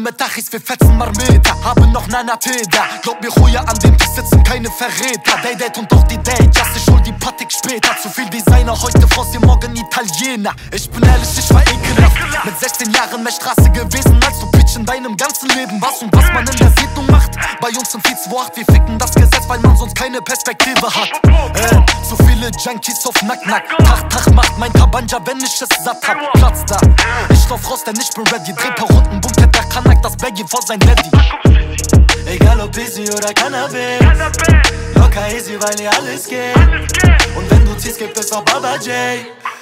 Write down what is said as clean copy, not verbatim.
mit Achis, wir fetzen Marmeter. Haben noch Nana Teda. Glaub mir, Ruhe an dem Tisch sitzen keine Verräter. Date und doch die Date, just ich hol die Patik später. Zu viel Designer, heute Französ, morgen Italiener. Ich bin ehrlich, ich war ekelhaft. Mit 16 Jahren mehr Straße gewesen als du Bitch in deinem ganzen Leben. Was und was man in der Siedlung macht. Bei uns sind viel zu hart, wir ficken das Gesetz, weil man sonst keine Perspektive hat. Zu viele Junkies auf Nack-Nack. Tach macht mein Kabanja, wenn ich es satt hab. Platz da. Ich lauf raus, denn ich bin ready. Dreh paar Runden, bunkert der Kanak das Baggy vor sein Daddy. Egal ob Easy oder Cannabis, locker easy, weil hier alles geht. Und wenn du ziehst, gibt es auch Baba J.